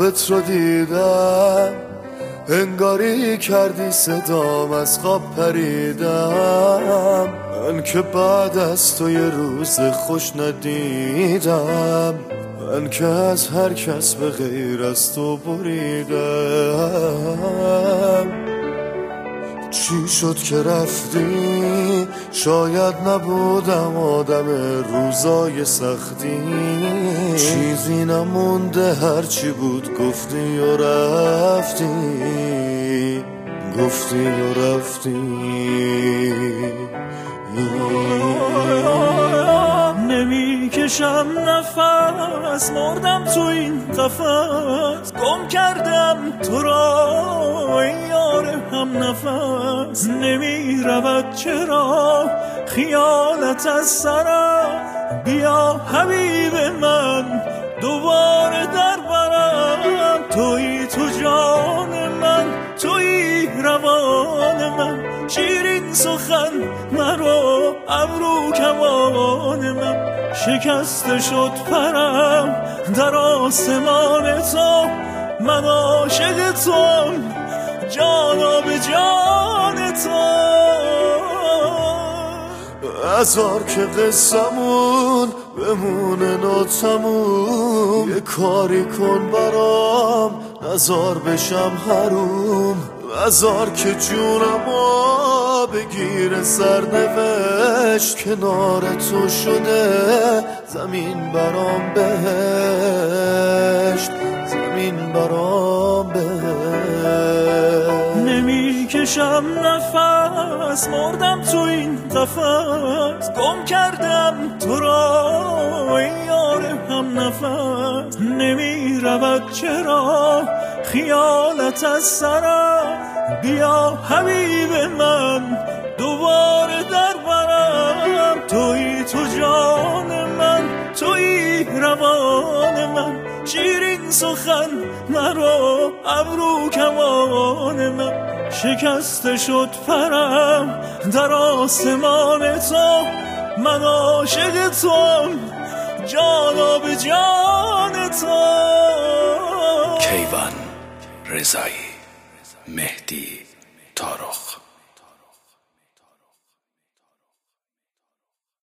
خوابت رو دیدم، انگاری کردی صدام از خواب پریدم. من که بعد از تو یه روز خوش ندیدم، من که از هر کس به غیر از تو بریدم. چی شد که رفتی؟ شاید نبودم آدم روزای سختی، چیزی نمونده هرچی بود گفتی و رفتی، گفتی و رفتی. نمیکشم نفس، مردم تو این قفس، گم کردم تو را ای یار هم نفس. نمی رود چرا خیالت از سرم، بیا حبیب من دوباره در برم. تویی تو جان من، تویی روان من، شیرین سخن مرا ابرو کمان من. شکسته شد پرم در آسمان تو، من عاشق توام جانا به جان تو. هزار که قصمون بمونه ناتموم، یه کاری کن برام نزار بشم حروم. هزار که جونمو بگیر سرنوشت، کنار تو شده زمین برام بهشت، زمین برام بهشت. نمیکشم نفس، مردم تو این قفس، گم کردم تو را ای یار هم نفس. نمی رود چرا خیالت از سرم، بیا حبیب من دوباره در برم. تویی تو جان من، تویی روان من، شیرین سخن مرا ابرو کمان من. شکسته شد پرم در آسمان تو، من عاشق توام جانا به جان تو. کیوان رضایی، مهدی